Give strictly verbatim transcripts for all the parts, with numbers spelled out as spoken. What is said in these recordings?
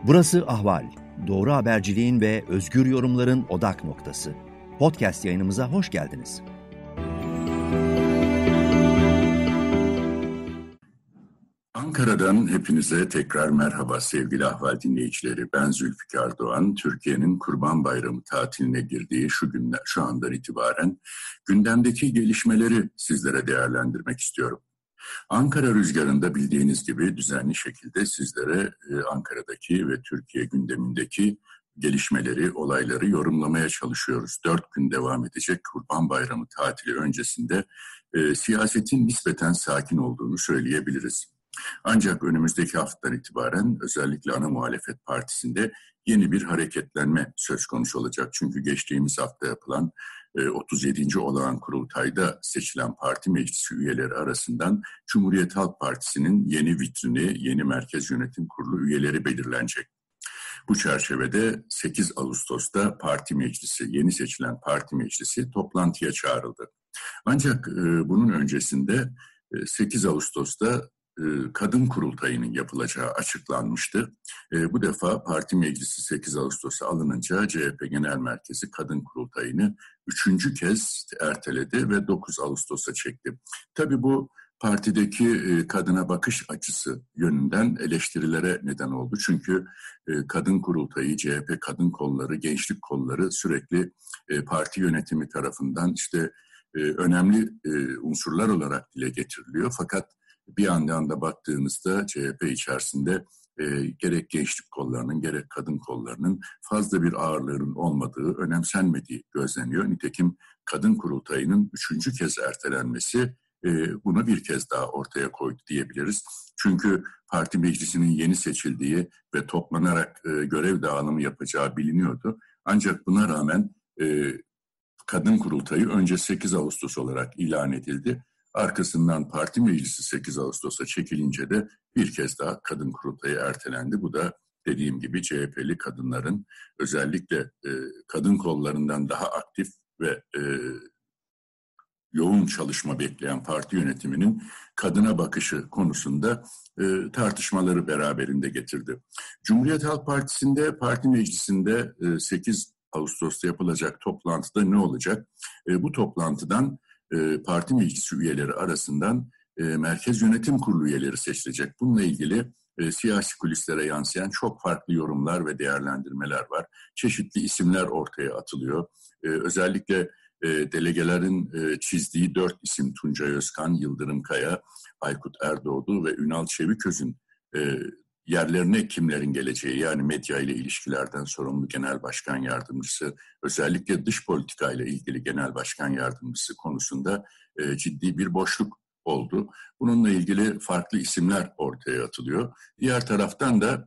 Burası Ahval. Doğru haberciliğin ve özgür yorumların odak noktası. Podcast yayınımıza hoş geldiniz. Ankara'dan hepinize tekrar merhaba sevgili Ahval dinleyicileri. Ben Zülfikar Doğan. Türkiye'nin Kurban Bayramı tatiline girdiği şu günler, şu andan itibaren gündemdeki gelişmeleri sizlere değerlendirmek istiyorum. Ankara Rüzgarı'nda bildiğiniz gibi düzenli şekilde sizlere Ankara'daki ve Türkiye gündemindeki gelişmeleri, olayları yorumlamaya çalışıyoruz. Dört gün devam edecek Kurban Bayramı tatili öncesinde e, siyasetin nispeten sakin olduğunu söyleyebiliriz. Ancak önümüzdeki haftadan itibaren özellikle ana muhalefet partisinde yeni bir hareketlenme söz konusu olacak. Çünkü geçtiğimiz hafta yapılan otuz yedinci olağan kurultayda seçilen parti meclisi üyeleri arasından Cumhuriyet Halk Partisi'nin yeni vitrini, yeni merkez yönetim kurulu üyeleri belirlenecek. Bu çerçevede sekiz Ağustos'ta parti meclisi, yeni seçilen parti meclisi toplantıya çağrıldı. Ancak bunun öncesinde sekiz Ağustos'ta kadın kurultayının yapılacağı açıklanmıştı. Bu defa parti meclisi sekiz Ağustos'a alınınca C H P Genel Merkezi kadın kurultayını üçüncü kez erteledi ve dokuz Ağustos'a çekti. Tabii bu partideki kadına bakış açısı yönünden eleştirilere neden oldu. Çünkü kadın kurultayı, C H P kadın kolları, gençlik kolları sürekli parti yönetimi tarafından işte önemli unsurlar olarak dile getiriliyor. Fakat bir yandan da baktığımızda C H P içerisinde e, gerek gençlik kollarının gerek kadın kollarının fazla bir ağırlığının olmadığı, önemsenmediği gözleniyor. Nitekim kadın kurultayının üçüncü kez ertelenmesi e, bunu bir kez daha ortaya koydu diyebiliriz. Çünkü parti meclisinin yeni seçildiği ve toplanarak e, görev dağılımı yapacağı biliniyordu. Ancak buna rağmen e, kadın kurultayı önce sekiz Ağustos olarak ilan edildi. Arkasından parti meclisi sekiz Ağustos'a çekilince de bir kez daha kadın kurultayı ertelendi. Bu da dediğim gibi C H P'li kadınların özellikle e, kadın kollarından daha aktif ve e, yoğun çalışma bekleyen parti yönetiminin kadına bakışı konusunda e, tartışmaları beraberinde getirdi. Cumhuriyet Halk Partisi'nde parti meclisinde e, sekiz Ağustos'ta yapılacak toplantıda ne olacak? E, bu toplantıdan parti meclisi üyeleri arasından e, Merkez Yönetim Kurulu üyeleri seçilecek. Bununla ilgili e, siyasi kulislere yansıyan çok farklı yorumlar ve değerlendirmeler var. Çeşitli isimler ortaya atılıyor. E, özellikle e, delegelerin e, çizdiği dört isim Tuncay Özkan, Yıldırım Kaya, Aykut Erdoğdu ve Ünal Çeviköz'ün e, yerlerine kimlerin geleceği, yani medya ile ilişkilerden sorumlu genel başkan yardımcısı, özellikle dış politika ile ilgili genel başkan yardımcısı konusunda e, ciddi bir boşluk oldu. Bununla ilgili farklı isimler ortaya atılıyor. Diğer taraftan da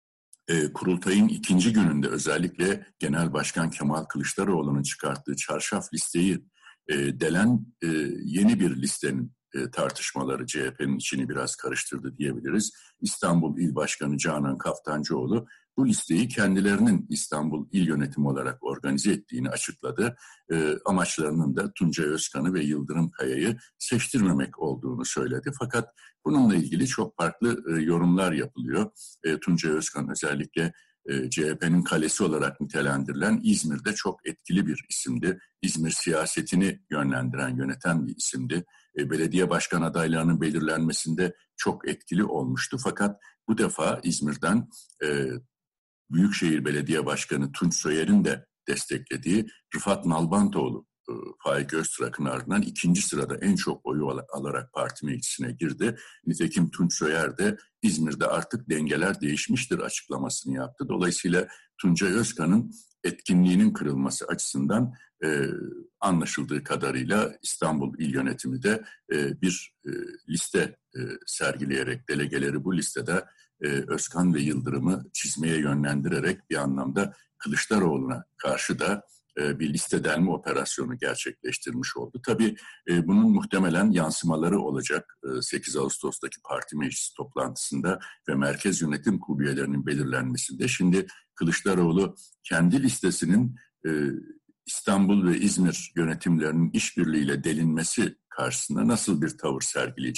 e, kurultayın ikinci gününde özellikle Genel Başkan Kemal Kılıçdaroğlu'nun çıkarttığı çarşaf listeyi e, delen e, yeni bir listenin E, tartışmaları C H P'nin içini biraz karıştırdı diyebiliriz. İstanbul İl Başkanı Canan Kaftancıoğlu bu listeyi kendilerinin İstanbul İl Yönetimi olarak organize ettiğini açıkladı. E, amaçlarının da Tuncay Özkan'ı ve Yıldırım Kaya'yı seçtirmemek olduğunu söyledi. Fakat bununla ilgili çok farklı e, yorumlar yapılıyor. E, Tuncay Özkan özellikle C H P'nin kalesi olarak nitelendirilen İzmir'de çok etkili bir isimdi. İzmir siyasetini yönlendiren, yöneten bir isimdi. Belediye başkan adaylarının belirlenmesinde çok etkili olmuştu. Fakat bu defa İzmir'den e, Büyükşehir Belediye Başkanı Tunç Soyer'in de desteklediği Rıfat Nalbantoğlu, e, Faik Öztrak'ın ardından ikinci sırada en çok oyu al- alarak parti meclisine girdi. Nitekim Tunç Soyer de İzmir'de artık dengeler değişmiştir açıklamasını yaptı. Dolayısıyla Tuncay Özkan'ın etkinliğinin kırılması açısından e, anlaşıldığı kadarıyla İstanbul İl Yönetimi de e, bir e, liste e, sergileyerek delegeleri bu listede e, Özkan ve Yıldırım'ı çizmeye yönlendirerek bir anlamda Kılıçdaroğlu'na karşı da e, bir liste delme operasyonu gerçekleştirmiş oldu. Tabii e, bunun muhtemelen yansımaları olacak e, sekiz Ağustos'taki parti meclisi toplantısında ve Merkez Yönetim Kurulu üyelerinin belirlenmesinde. Şimdi Kılıçdaroğlu kendi listesinin e, İstanbul ve İzmir yönetimlerinin işbirliğiyle delinmesi karşısında nasıl bir tavır sergileyecek?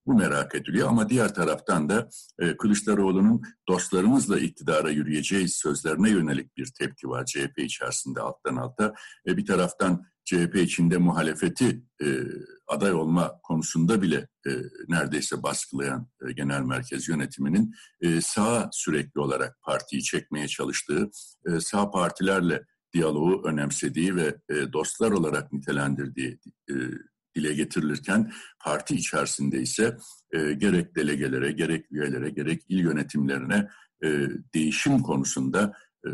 Bu merak ediliyor ama diğer taraftan da e, Kılıçdaroğlu'nun dostlarımızla iktidara yürüyeceğiz sözlerine yönelik bir tepki var C H P içerisinde alttan alta. E, bir taraftan C H P içinde muhalefeti e, aday olma konusunda bile e, neredeyse baskılayan e, genel merkez yönetiminin e, sağa sürekli olarak partiyi çekmeye çalıştığı, e, sağ partilerle diyaloğu önemsediği ve e, dostlar olarak nitelendirdiği e, dile getirilirken parti içerisinde ise e, gerek delegelere, gerek üyelere, gerek il yönetimlerine e, değişim konusunda e,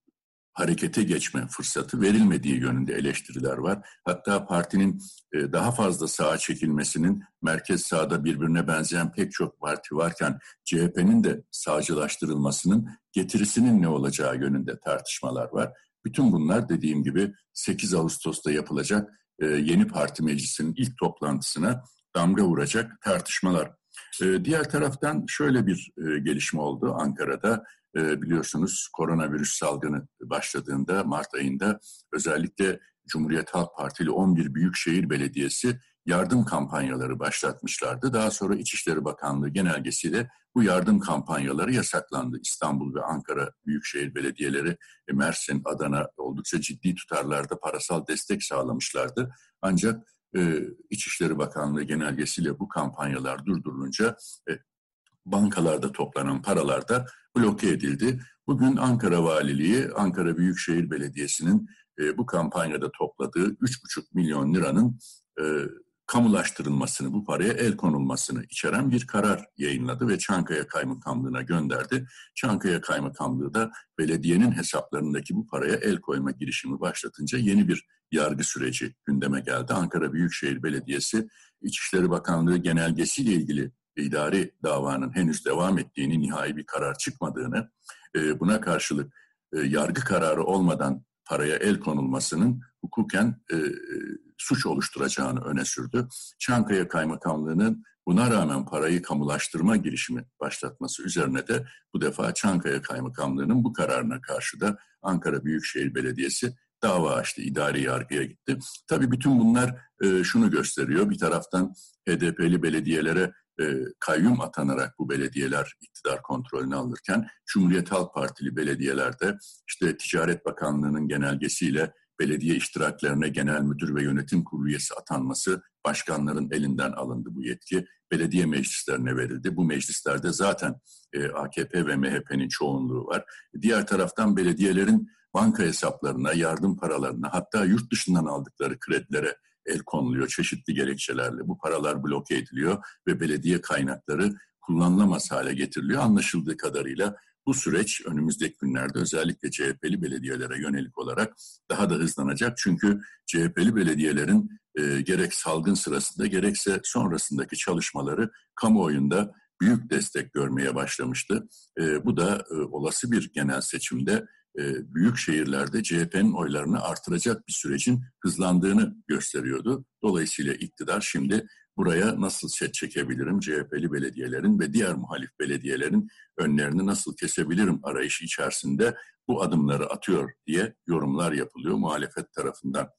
harekete geçme fırsatı verilmediği yönünde eleştiriler var. Hatta partinin e, daha fazla sağa çekilmesinin, merkez sağda birbirine benzeyen pek çok parti varken C H P'nin de sağcılaştırılmasının getirisinin ne olacağı yönünde tartışmalar var. Bütün bunlar dediğim gibi sekiz Ağustos'ta yapılacak e, yeni parti meclisinin ilk toplantısına damga vuracak tartışmalar. E, diğer taraftan şöyle bir e, gelişme oldu Ankara'da. E, biliyorsunuz koronavirüs salgını başladığında Mart ayında özellikle Cumhuriyet Halk Partili on bir Büyükşehir Belediyesi yardım kampanyaları başlatmışlardı. Daha sonra İçişleri Bakanlığı genelgesiyle bu yardım kampanyaları yasaklandı. İstanbul ve Ankara Büyükşehir Belediyeleri, Mersin, Adana oldukça ciddi tutarlarda parasal destek sağlamışlardı. Ancak e, İçişleri Bakanlığı genelgesiyle bu kampanyalar durdurulunca e, bankalarda toplanan paralar da bloke edildi. Bugün Ankara Valiliği, Ankara Büyükşehir Belediyesi'nin e, bu kampanyada topladığı üç buçuk milyon liranın e, kamulaştırılmasını, bu paraya el konulmasını içeren bir karar yayınladı ve Çankaya Kaymakamlığı'na gönderdi. Çankaya Kaymakamlığı da belediyenin hesaplarındaki bu paraya el koyma girişimi başlatınca yeni bir yargı süreci gündeme geldi. Ankara Büyükşehir Belediyesi İçişleri Bakanlığı genelgesiyle ilgili idari davanın henüz devam ettiğini, nihai bir karar çıkmadığını, buna karşılık yargı kararı olmadan paraya el konulmasının hukuken e, suç oluşturacağını öne sürdü. Çankaya Kaymakamlığı'nın buna rağmen parayı kamulaştırma girişimi başlatması üzerine de bu defa Çankaya Kaymakamlığı'nın bu kararına karşı da Ankara Büyükşehir Belediyesi dava açtı, idari yargıya gitti. Tabii bütün bunlar e, şunu gösteriyor. Bir taraftan H D P'li belediyelere e, kayyum atanarak bu belediyeler iktidar kontrolünü alırken Cumhuriyet Halk Partili belediyelerde işte Ticaret Bakanlığı'nın genelgesiyle belediye iştiraklerine genel müdür ve yönetim kurulu üyesi atanması başkanların elinden alındı bu yetki. Belediye meclislerine verildi. Bu meclislerde zaten e, A K P ve M H P'nin çoğunluğu var. Diğer taraftan belediyelerin banka hesaplarına, yardım paralarına, hatta yurt dışından aldıkları kredilere el konuluyor çeşitli gerekçelerle. Bu paralar bloke ediliyor ve belediye kaynakları kullanılamaz hale getiriliyor. Anlaşıldığı kadarıyla bu süreç önümüzdeki günlerde özellikle C H P'li belediyelere yönelik olarak daha da hızlanacak. Çünkü C H P'li belediyelerin e, gerek salgın sırasında gerekse sonrasındaki çalışmaları kamuoyunda büyük destek görmeye başlamıştı. E, bu da e, olası bir genel seçimde e, büyük şehirlerde C H P'nin oylarını artıracak bir sürecin hızlandığını gösteriyordu. Dolayısıyla iktidar şimdi buraya nasıl set çekebilirim, C H P'li belediyelerin ve diğer muhalif belediyelerin önlerini nasıl kesebilirim arayışı içerisinde bu adımları atıyor diye yorumlar yapılıyor muhalefet tarafından.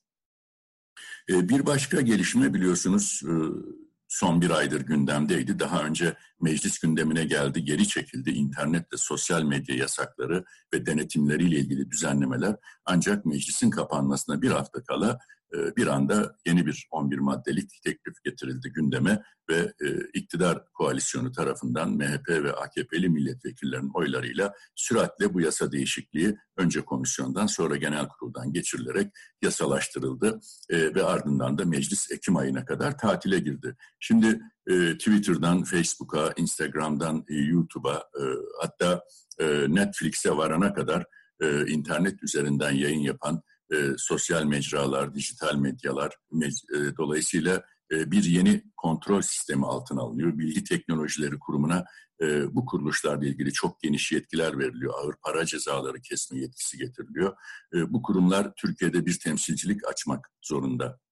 E, bir başka gelişme biliyorsunuz e, son bir aydır gündemdeydi. Daha önce meclis gündemine geldi, geri çekildi. İnternet ve sosyal medya yasakları ve denetimleriyle ilgili düzenlemeler. Ancak meclisin kapanmasına bir hafta kala bir anda yeni bir on bir maddelik teklif getirildi gündeme ve iktidar koalisyonu tarafından M H P ve A K P'li milletvekillerinin oylarıyla süratle bu yasa değişikliği önce komisyondan sonra genel kuruldan geçirilerek yasalaştırıldı ve ardından da meclis Ekim ayına kadar tatile girdi. Şimdi Twitter'dan Facebook'a, Instagram'dan YouTube'a, hatta Netflix'e varana kadar internet üzerinden yayın yapan E, sosyal mecralar, dijital medyalar e, dolayısıyla e, bir yeni kontrol sistemi altına alınıyor. Bilgi Teknolojileri Kurumu'na e, bu kuruluşlarla ilgili çok geniş yetkiler veriliyor. Ağır para cezaları kesme yetkisi getiriliyor. E, bu kurumlar Türkiye'de bir temsilcilik açmak zorunda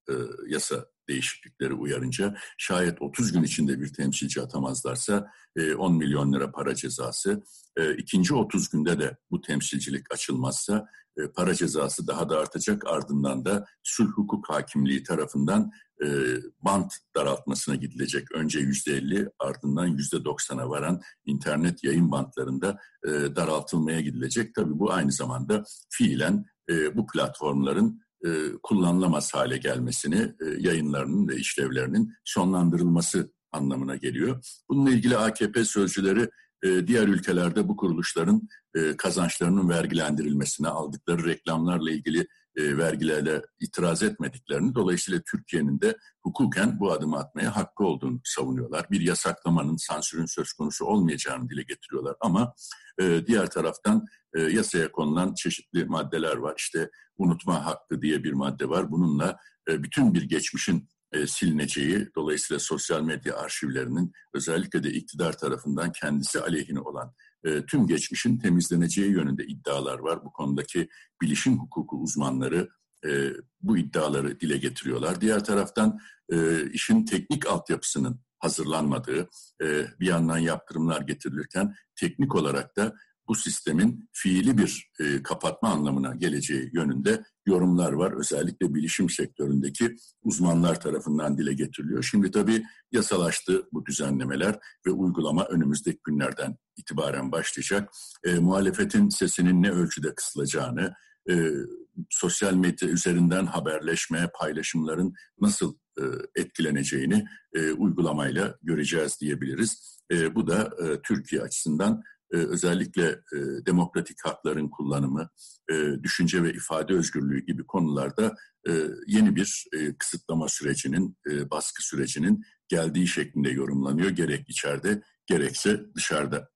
e, yasa değişiklikleri uyarınca şayet otuz gün içinde bir temsilci atamazlarsa e, on milyon lira para cezası. E, ikinci otuz günde de bu temsilcilik açılmazsa e, para cezası daha da artacak. Ardından da sulh hukuk hakimliği tarafından e, bant daraltmasına gidilecek. Önce yüzde elli ardından yüzde doksana varan internet yayın bantlarında e, daraltılmaya gidilecek. Tabii bu aynı zamanda fiilen e, bu platformların E, kullanılamaz hale gelmesini, e, yayınlarının ve işlevlerinin sonlandırılması anlamına geliyor. Bununla ilgili A K P sözcüleri e, diğer ülkelerde bu kuruluşların e, kazançlarının vergilendirilmesine, aldıkları reklamlarla ilgili e, vergilerle itiraz etmediklerini, dolayısıyla Türkiye'nin de hukuken bu adımı atmaya hakkı olduğunu savunuyorlar. Bir yasaklamanın, sansürün söz konusu olmayacağını dile getiriyorlar ama e, diğer taraftan e, yasaya konulan çeşitli maddeler var. İşte unutma hakkı diye bir madde var. Bununla e, bütün bir geçmişin e, silineceği, dolayısıyla sosyal medya arşivlerinin özellikle de iktidar tarafından kendisi aleyhine olan e, tüm geçmişin temizleneceği yönünde iddialar var. Bu konudaki bilişim hukuku uzmanları e, bu iddiaları dile getiriyorlar. Diğer taraftan e, işin teknik altyapısının hazırlanmadığı, e, bir yandan yaptırımlar getirilirken teknik olarak da bu sistemin fiili bir e, kapatma anlamına geleceği yönünde yorumlar var. Özellikle bilişim sektöründeki uzmanlar tarafından dile getiriliyor. Şimdi tabii yasalaştı bu düzenlemeler ve uygulama önümüzdeki günlerden itibaren başlayacak. E, muhalefetin sesinin ne ölçüde kısılacağını, e, sosyal medya üzerinden haberleşme, paylaşımların nasıl e, etkileneceğini e, uygulamayla göreceğiz diyebiliriz. E, bu da e, Türkiye açısından Ee, özellikle e, demokratik hakların kullanımı, e, düşünce ve ifade özgürlüğü gibi konularda e, yeni bir e, kısıtlama sürecinin, e, baskı sürecinin geldiği şeklinde yorumlanıyor. Gerek içeride gerekse dışarıda.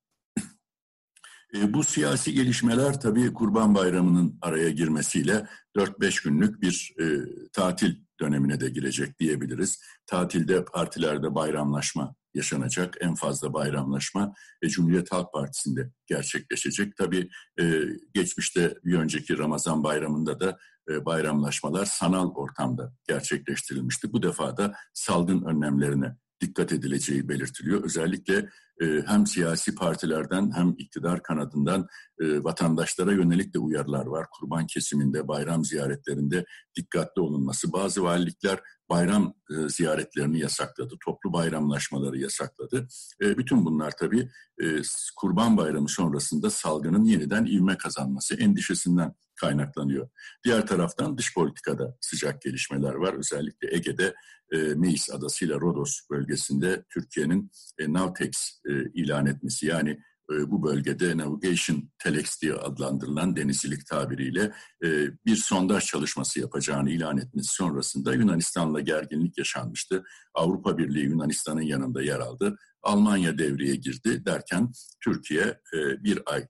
E, bu siyasi gelişmeler tabii Kurban Bayramı'nın araya girmesiyle dört beş günlük bir e, tatil dönemine de girecek diyebiliriz. Tatilde partilerde bayramlaşma yaşanacak. En fazla bayramlaşma e, Cumhuriyet Halk Partisi'nde gerçekleşecek. Tabii e, geçmişte bir önceki Ramazan Bayramı'nda da e, bayramlaşmalar sanal ortamda gerçekleştirilmişti. Bu defa da salgın önlemlerine dikkat edileceği belirtiliyor. Özellikle e, hem siyasi partilerden hem iktidar kanadından e, vatandaşlara yönelik de uyarılar var. Kurban kesiminde, bayram ziyaretlerinde dikkatli olunması. Bazı valilikler bayram e, ziyaretlerini yasakladı, toplu bayramlaşmaları yasakladı. E, bütün bunlar tabii e, Kurban Bayramı sonrasında salgının yeniden ivme kazanması endişesinden kaynaklanıyor. Diğer taraftan dış politikada sıcak gelişmeler var. Özellikle Ege'de e, Meis Adası ile Rodos bölgesinde Türkiye'nin e, Navtex e, ilan etmesi, yani e, bu bölgede Navigation Telex diye adlandırılan denizcilik tabiriyle e, bir sondaj çalışması yapacağını ilan etmesi sonrasında Yunanistan'la gerginlik yaşanmıştı. Avrupa Birliği Yunanistan'ın yanında yer aldı. Almanya devreye girdi derken Türkiye e, bir ay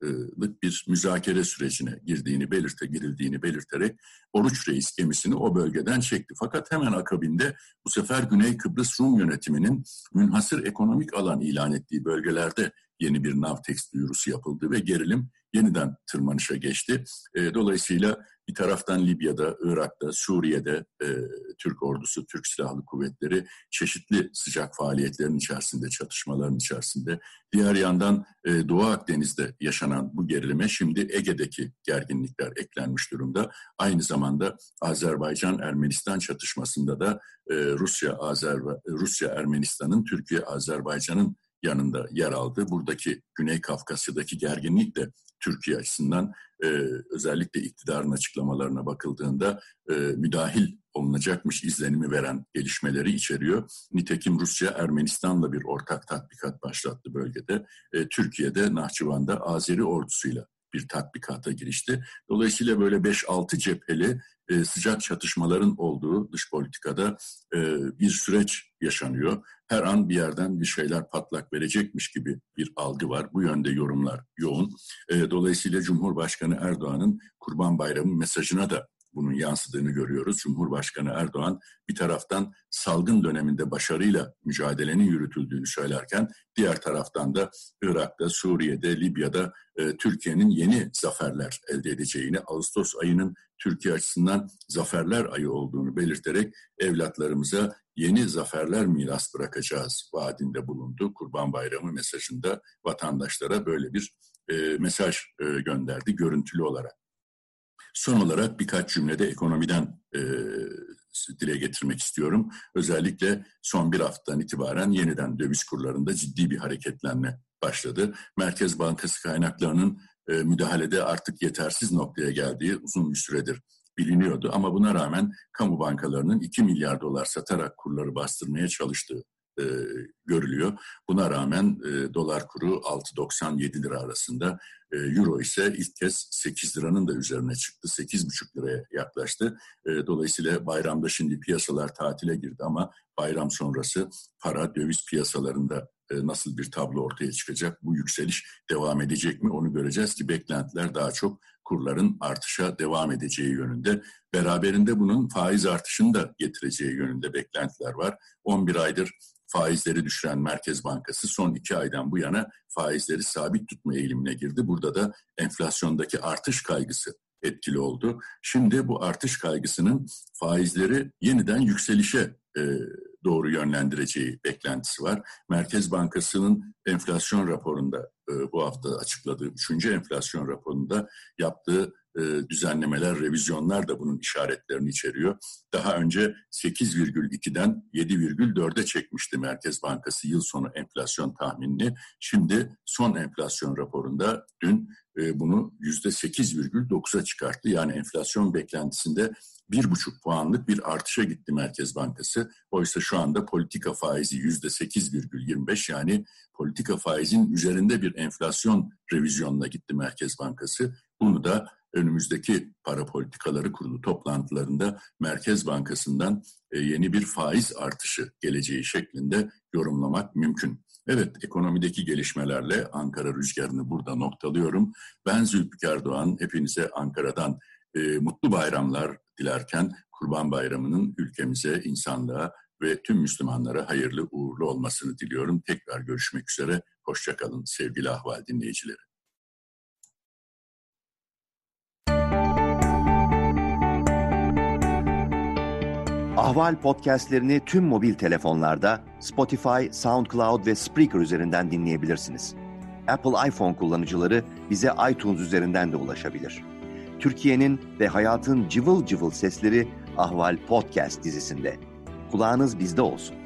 bir müzakere sürecine girdiğini belirte girildiğini belirterek Oruç Reis gemisini o bölgeden çekti. Fakat hemen akabinde bu sefer Güney Kıbrıs Rum yönetiminin münhasır ekonomik alan ilan ettiği bölgelerde yeni bir Navtex duyurusu yapıldı ve gerilim yeniden tırmanışa geçti. Dolayısıyla bir taraftan Libya'da, Irak'ta, Suriye'de e, Türk ordusu, Türk Silahlı Kuvvetleri çeşitli sıcak faaliyetlerin içerisinde, çatışmaların içerisinde. Diğer yandan e, Doğu Akdeniz'de yaşanan bu gerilime şimdi Ege'deki gerginlikler eklenmiş durumda. Aynı zamanda Azerbaycan-Ermenistan çatışmasında da e, Rusya, Azerba- Rusya, Ermenistan'ın, Türkiye, Azerbaycan'ın yanında yer aldı. Buradaki Güney Kafkasya'daki gerginlik de Türkiye açısından e, özellikle iktidarın açıklamalarına bakıldığında e, müdahil olunacakmış izlenimi veren gelişmeleri içeriyor. Nitekim Rusya Ermenistan'la bir ortak tatbikat başlattı bölgede. E, Türkiye'de Nahçıvan'da Azeri ordusuyla bir tatbikata girişti. Dolayısıyla böyle beş altı cepheli e, sıcak çatışmaların olduğu dış politikada e, bir süreç yaşanıyor. Her an bir yerden bir şeyler patlak verecekmiş gibi bir algı var. Bu yönde yorumlar yoğun. E, dolayısıyla Cumhurbaşkanı Erdoğan'ın Kurban Bayramı mesajına da bunun yansıdığını görüyoruz. Cumhurbaşkanı Erdoğan bir taraftan salgın döneminde başarıyla mücadelenin yürütüldüğünü söylerken diğer taraftan da Irak'ta, Suriye'de, Libya'da e, Türkiye'nin yeni zaferler elde edeceğini, Ağustos ayının Türkiye açısından zaferler ayı olduğunu belirterek evlatlarımıza yeni zaferler miras bırakacağız vaadinde bulundu. Kurban Bayramı mesajında vatandaşlara böyle bir e, mesaj e, gönderdi görüntülü olarak. Son olarak birkaç cümlede ekonomiden e, dile getirmek istiyorum. Özellikle son bir haftadan itibaren yeniden döviz kurlarında ciddi bir hareketlenme başladı. Merkez Bankası kaynaklarının e, müdahalede artık yetersiz noktaya geldiği uzun bir süredir biliniyordu. Ama buna rağmen kamu bankalarının iki milyar dolar satarak kurları bastırmaya çalıştığı e, görülüyor. Buna rağmen e, dolar kuru altı doksan yedi lira arasında, e, euro ise ilk kez sekiz liranın da üzerine çıktı. sekiz buçuk liraya yaklaştı. E, dolayısıyla bayramda şimdi piyasalar tatile girdi ama bayram sonrası para, döviz piyasalarında e, nasıl bir tablo ortaya çıkacak? Bu yükseliş devam edecek mi? Onu göreceğiz ki beklentiler daha çok kurların artışa devam edeceği yönünde. Beraberinde bunun faiz artışını da getireceği yönünde beklentiler var. on bir aydır faizleri düşüren Merkez Bankası son iki aydan bu yana faizleri sabit tutma eğilimine girdi. Burada da enflasyondaki artış kaygısı etkili oldu. Şimdi bu artış kaygısının faizleri yeniden yükselişe e, doğru yönlendireceği beklentisi var. Merkez Bankası'nın enflasyon raporunda e, bu hafta açıkladığı üçüncü enflasyon raporunda yaptığı e, düzenlemeler, revizyonlar da bunun işaretlerini içeriyor. Daha önce sekiz virgül ikiden yedi virgül dörde çekmişti Merkez Bankası yıl sonu enflasyon tahminini. Şimdi son enflasyon raporunda dün e, bunu yüzde sekiz virgül dokuza çıkarttı. Yani enflasyon beklentisinde bir buçuk puanlık bir artışa gitti Merkez Bankası. Oysa şu anda politika faizi yüzde sekiz virgül yirmi beş, yani politika faizin üzerinde bir enflasyon revizyonuna gitti Merkez Bankası. Bunu da önümüzdeki para politikaları kurulu toplantılarında Merkez Bankası'ndan yeni bir faiz artışı geleceği şeklinde yorumlamak mümkün. Evet, ekonomideki gelişmelerle Ankara Rüzgarı'nı burada noktalıyorum. Ben Zülfikar Doğan, hepinize Ankara'dan e, mutlu bayramlar dilerken Kurban Bayramı'nın ülkemize, insanlığa ve tüm Müslümanlara hayırlı uğurlu olmasını diliyorum. Tekrar görüşmek üzere, hoşça kalın sevgili Ahval dinleyicileri. Ahval podcastlerini tüm mobil telefonlarda Spotify, SoundCloud ve Spreaker üzerinden dinleyebilirsiniz. Apple iPhone kullanıcıları bize iTunes üzerinden de ulaşabilir. Türkiye'nin ve hayatın cıvıl cıvıl sesleri Ahval Podcast dizisinde. Kulağınız bizde olsun.